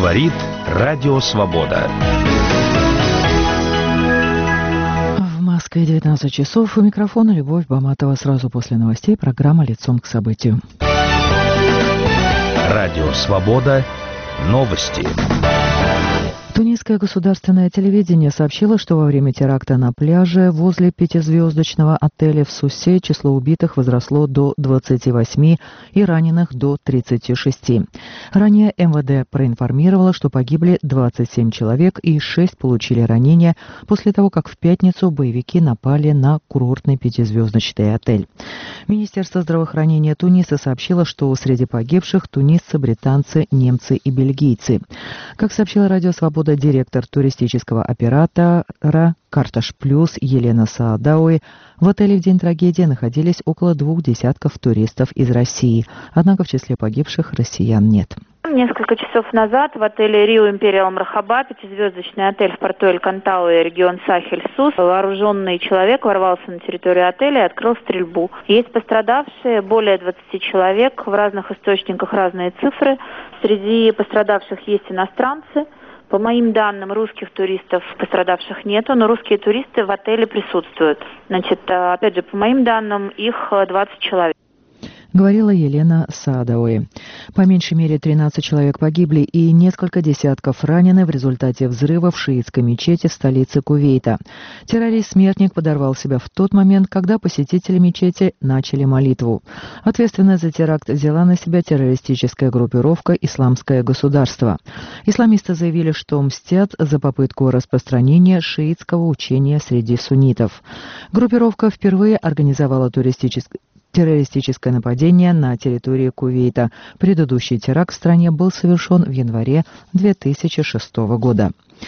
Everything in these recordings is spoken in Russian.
Говорит Радио Свобода. В Москве 19 часов. У микрофона Любовь Баматова. Сразу после новостей программа «Лицом к событию». Радио Свобода. Новости. Тунисское государственное телевидение сообщило, что во время теракта на пляже возле пятизвездочного отеля в Сусе число убитых возросло до 28 и раненых до 36. Ранее МВД проинформировало, что погибли 27 человек и 6 получили ранения после того, как в пятницу боевики напали на курортный пятизвездочный отель. Министерство здравоохранения Туниса сообщило, что среди погибших тунисцы, британцы, немцы и бельгийцы. Как сообщила Радио Свобода, директор туристического оператора «Карташ Плюс» Елена Саадауи, в отеле в день трагедии находились около 20 туристов из России, однако в числе погибших россиян нет. Несколько часов назад в отеле Рио Империал Мархаба, пятизвездочный отель в порту Эль-Кантауэ, регион Сахель-Сус, вооруженный человек ворвался на территорию отеля и открыл стрельбу. Есть пострадавшие, более 20 человек, в разных источниках разные цифры. Среди пострадавших есть иностранцы. По моим данным, русских туристов пострадавших нету, но русские туристы в отеле присутствуют. Значит, опять же, по моим данным, их 20 человек. Говорила Елена Саадауи. По меньшей мере 13 человек погибли и несколько десятков ранены в результате взрыва в шиитской мечети в столице Кувейта. Террорист-смертник подорвал себя в тот момент, когда посетители мечети начали молитву. Ответственность за теракт взяла на себя террористическая группировка «Исламское государство». Исламисты заявили, что мстят за попытку распространения шиитского учения среди суннитов. Группировка впервые организовала террористическое нападение на территории Кувейта. Предыдущий теракт в стране был совершен в январе 2006 года.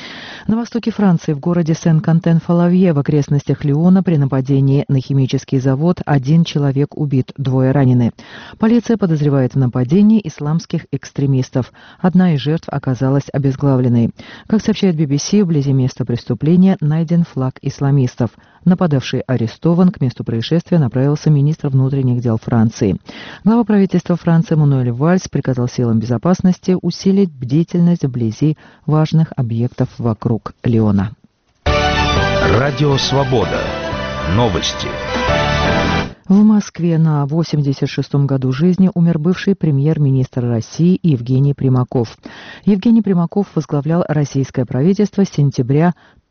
На востоке Франции, в городе Сен-Кантен-Фалавье, в окрестностях Лиона, при нападении на химический завод 1 человек убит, 2 ранены. Полиция подозревает в нападении исламских экстремистов. Одна из жертв оказалась обезглавленной. Как сообщает BBC, вблизи места преступления найден флаг исламистов. Нападавший арестован. К месту происшествия направился министр внутренних дел Франции. Глава правительства Франции Мануэль Вальс приказал силам безопасности усилить бдительность вблизи важных объектов вокруг Лиона. Радио Свобода. Новости. В Москве на 86-м году жизни умер бывший премьер-министр России Евгений Примаков. Евгений Примаков возглавлял российское правительство с сентября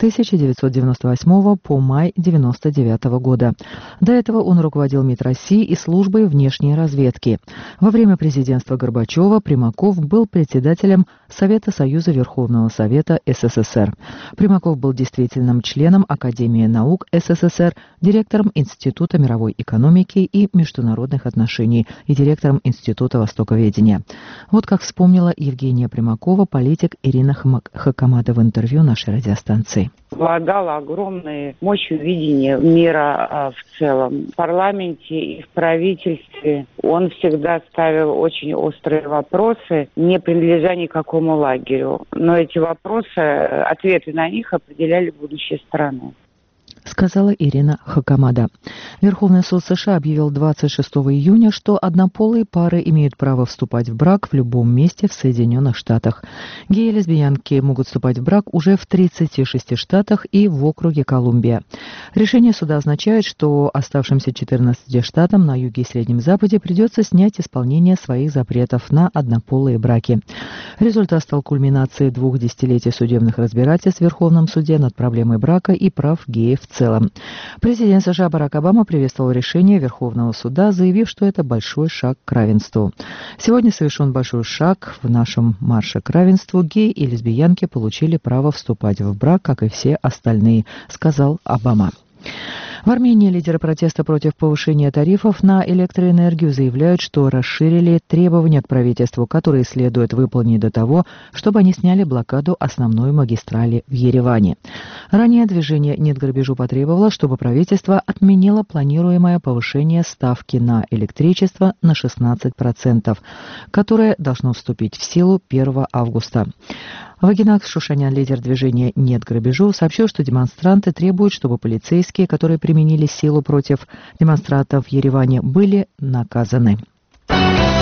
1998 по май 1999 года. До этого он руководил МИД России и службой внешней разведки. Во время президентства Горбачева Примаков был председателем Совета Союза Верховного Совета СССР. Примаков был действительным членом Академии наук СССР, директором Института мировой экономики и международных отношений и директором Института востоковедения. Вот как вспомнила Евгения Примакова политик Ирина Хакамада в интервью нашей радиостанции. Обладала огромной мощью видения мира в целом. В парламенте и в правительстве он всегда ставил очень острые вопросы, не принадлежа никакому лагерю. Но эти вопросы, ответы на них определяли будущее страны. Сказала Ирина Хакамада. Верховный суд США объявил 26 июня, что однополые пары имеют право вступать в брак в любом месте в Соединенных Штатах. Геи и лесбиянки могут вступать в брак уже в 36 штатах и в округе Колумбия. Решение суда означает, что оставшимся 14 штатам на юге и Среднем Западе придется снять исполнение своих запретов на однополые браки. Результат стал кульминацией 2 десятилетий судебных разбирательств в Верховном суде над проблемой брака и прав геев в целом. Президент США Барак Обама приветствовал решение Верховного суда, заявив, что это большой шаг к равенству. Сегодня совершен большой шаг в нашем марше к равенству. Геи и лесбиянки получили право вступать в брак, как и все остальные, сказал Обама. В Армении лидеры протеста против повышения тарифов на электроэнергию заявляют, что расширили требования к правительству, которые следует выполнить до того, чтобы они сняли блокаду основной магистрали в Ереване. Ранее движение «Нет грабежу» потребовало, чтобы правительство отменило планируемое повышение ставки на электричество на 16%, которое должно вступить в силу 1 августа. Вагинак Шушанян, лидер движения «Нет грабежу», сообщил, что демонстранты требуют, чтобы полицейские, которые применили силу против демонстрантов в Ереване, были наказаны.